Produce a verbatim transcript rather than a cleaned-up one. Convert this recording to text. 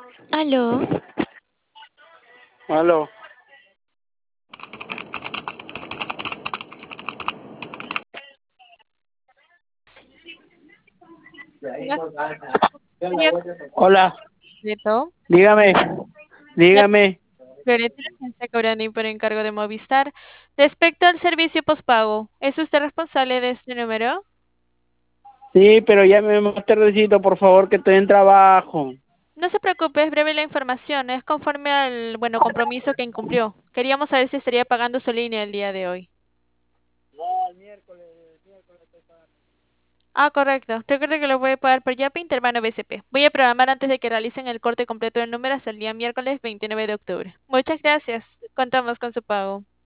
Aló, Aló. buenas tardes, Hola, completo. dígame, La dígame. Floreta, agencia Cobrani por encargo de Movistar. Respecto al servicio pospago, ¿es usted responsable de este número? Sí, pero llame más tardecito, por favor, que estoy en trabajo. No se preocupe, es breve la información, es conforme al, bueno, compromiso que incumplió. Queríamos saber si estaría pagando su línea el día de hoy. Ah, correcto. Recuerde que lo puede pagar por Yapi Intermano B C P. Voy a programar antes de que realicen el corte completo del número hasta el día miércoles veintinueve de octubre. Muchas gracias. Contamos con su pago.